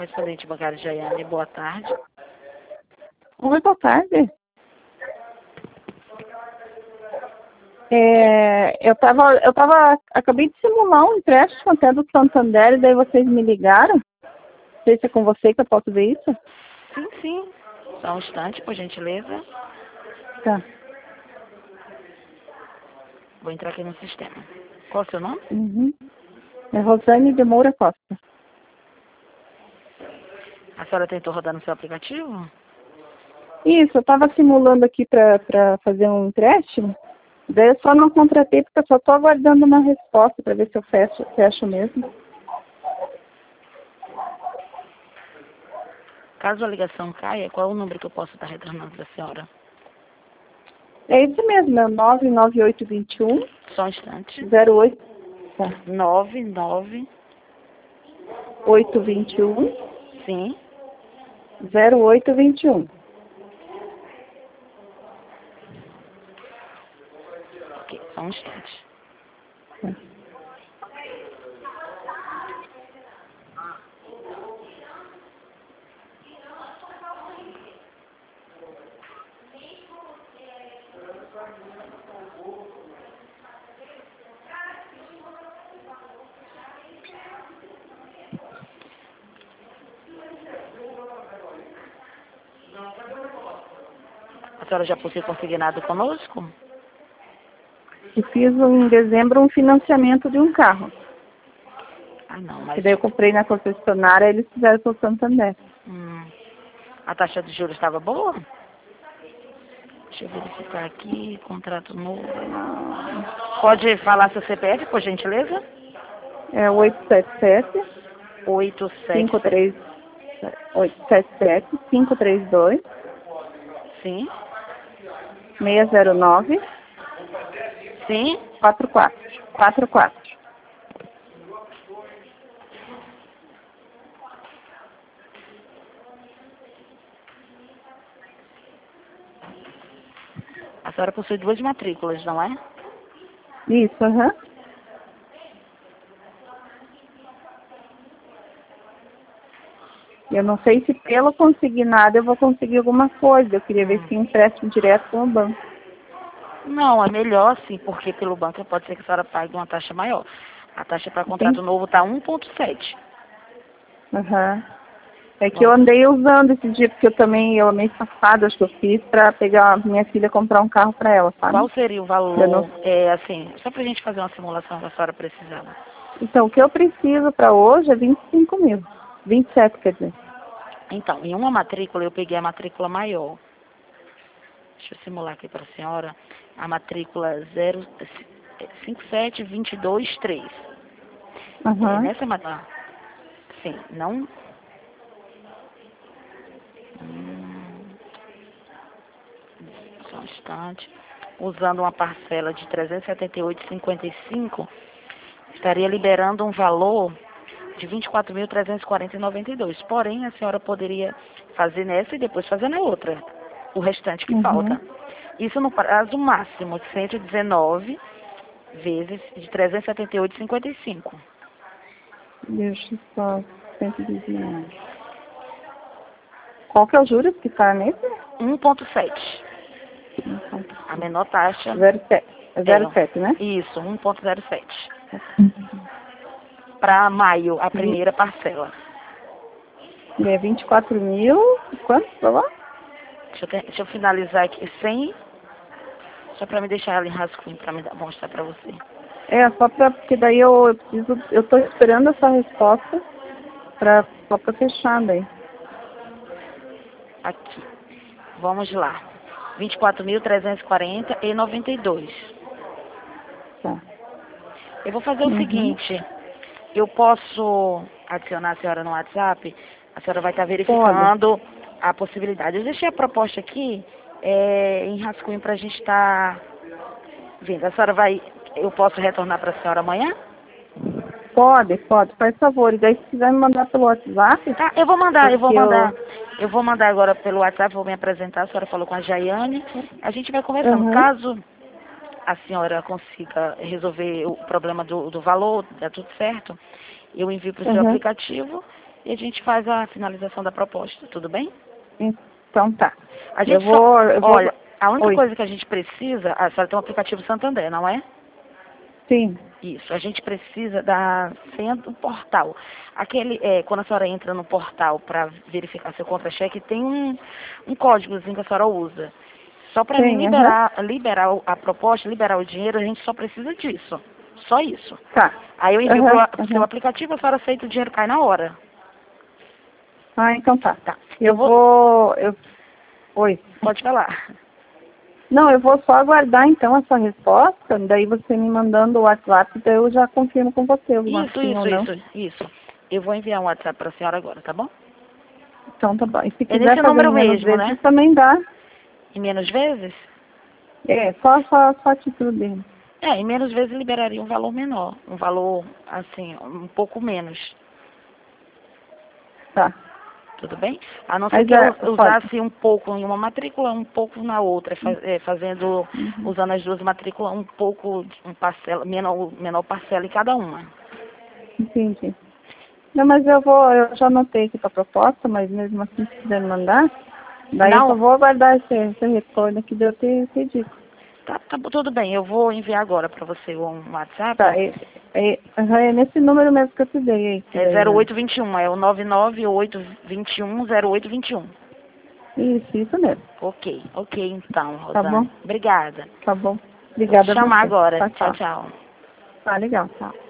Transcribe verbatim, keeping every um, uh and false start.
correspondente bancário Jaiane, boa tarde. Oi, boa tarde. É, eu tava, eu tava, acabei de simular um empréstimo até do Santander, e daí vocês me ligaram. Não sei se é com você que eu posso ver isso. Sim, sim. Só um instante, por gentileza. Tá. Vou entrar aqui no sistema. Qual é o seu nome? Uhum. É Rosane de Moura Costa. A senhora tentou rodar no seu aplicativo? Isso, eu tava simulando aqui pra, pra fazer um empréstimo. Daí eu só não contratei porque eu só tô aguardando uma resposta pra ver se eu fecho, fecho mesmo. Caso a ligação caia, qual é o número que eu posso estar retornando da senhora? É isso mesmo, é nove nove oito dois um Só um instante. zero oito tá. nove nove. oito dois um Sim. zero oito dois um. Ok, só um instante. Tá. A senhora já possui consignado conosco? Eu fiz em dezembro um financiamento de um carro. Ah, não, E mas... daí eu comprei na concessionária e eles fizeram para o Santander. Hum, a taxa de juros estava boa? Deixa eu verificar aqui, contrato novo. Pode falar seu C P F, por gentileza? É oito sete sete, oito sete cinco três, oito sete sete, cinco três dois, Sim, seis zero nove, sim. quatro quatro. quatro quatro. A senhora possui duas matrículas, não é? Isso, aham. Eu não sei se pelo consignado eu vou conseguir alguma coisa. Eu queria ver Hum. se empréstimo direto com o banco. Não, é melhor sim, porque pelo banco pode ser que a senhora pague uma taxa maior. A taxa para contrato Entendi. novo está um ponto sete. Aham. É que eu Bom, andei usando esse dia, porque eu também, eu mês passado, acho que eu fiz pra pegar a minha filha comprar um carro pra ela, sabe? qual seria o Eu valor, não... é, assim, só para a gente fazer uma simulação que a senhora precisava? Então, o que eu preciso pra hoje é vinte e cinco mil. vinte e sete, quer dizer. Então, em uma matrícula, eu peguei a matrícula maior. Deixa eu simular aqui para a senhora. A matrícula zero cinco sete dois dois três. É, Aham. nessa matrícula, sim, não... Hum, só um instante. Usando uma parcela de trezentos e setenta e oito vírgula cinquenta e cinco, estaria liberando um valor de vinte e quatro mil trezentos e quarenta vírgula noventa e dois. Porém, a senhora poderia fazer nessa e depois fazer na outra, o restante que Uhum. falta. Isso no prazo máximo de cento e dezenove vezes de trezentos e setenta e oito vírgula cinquenta e cinco. Deixa eu só... cento e dezenove. Qual que é o juros que tá nesse? um ponto sete. A menor taxa zero sete. É é zero sete, né? isso, um ponto zero sete. Para maio, a Vi- primeira parcela. É vinte e quatro mil... Quanto, por favor? Deixa eu, ter- deixa eu finalizar aqui sem, só para me deixar ela em rascunho, para me dar, mostrar para você. É, só pra... Porque daí eu, eu preciso... Eu tô esperando essa resposta pra, só pra fechar daí. Aqui. Vamos lá. vinte e quatro mil trezentos e quarenta e noventa e dois. Tá. Eu vou fazer o Uhum. seguinte. Eu posso adicionar a senhora no WhatsApp? A senhora vai estar Pode. verificando a possibilidade. Eu deixei a proposta aqui é, em rascunho para a gente estar vendo. A senhora vai... Eu posso retornar para a senhora amanhã? Pode, pode, faz favor. E daí se quiser me mandar pelo WhatsApp, Tá, eu vou mandar, eu vou porque eu... mandar. Eu vou mandar agora pelo WhatsApp, vou me apresentar. A senhora falou com a Jaiane. A gente vai conversando. Uhum, Caso a senhora consiga resolver o problema do, do valor, dá tudo certo, eu envio para o seu uhum. aplicativo e a gente faz a finalização da proposta, tudo bem? Então tá. A gente eu vou, só, eu vou... olha, a única Oi. coisa que a gente precisa, a senhora tem um aplicativo Santander, não é? Sim. Isso, a gente precisa da senha do portal. Aquele, é, quando a senhora entra no portal para verificar seu contra-cheque, tem um, um códigozinho que a senhora usa. Só para mim Sim, liberar, liberar o- a proposta, liberar o dinheiro, a gente só precisa disso. Só isso. Tá. Aí eu envio Uhum, pro uhum. seu aplicativo, a senhora aceita o dinheiro cai na hora. Ah, então tá. Tá. Eu, Eu vou. vou... Eu... Oi. Pode falar. Não, eu vou só aguardar então essa resposta, daí você me mandando o WhatsApp, daí eu já confirmo com você alguma Isso, sim ou isso, não. isso, isso. Eu vou enviar um WhatsApp para a senhora agora, tá bom? Então tá bom. E se É quiser nesse fazer número em menos mesmo, vezes, né? também dá. Em menos vezes? É, só, só, só a título dele. É, em menos vezes liberaria um valor menor. Um valor, assim, um pouco menos. Tá. Tudo bem? A não ser Mas que é, eu pode. usasse um pouco em uma matrícula, um pouco na outra, fa- é, fazendo, Uhum. usando as duas matrículas, um pouco, um parcela, menor, menor parcela em cada uma. Entendi. Não, mas eu vou, eu já anotei aqui pra proposta, mas mesmo assim, se quiser me mandar, daí eu só Não, vou aguardar esse, esse retorno aqui de eu ter, ter dito. tá, tá bom, tudo bem. Eu vou enviar agora para você um WhatsApp. Tá, é, é, aham, é nesse número mesmo que eu te dei aí. que É daí, zero né? oito dois um, é o nove nove oito dois um zero oito dois um. Isso, isso mesmo. Ok, ok então, Tá bom? Rosane. Obrigada. Tá bom. Vou te Obrigada a chamar você. agora. Tchau, Tchau, tchau. tchau. Tá legal, tchau.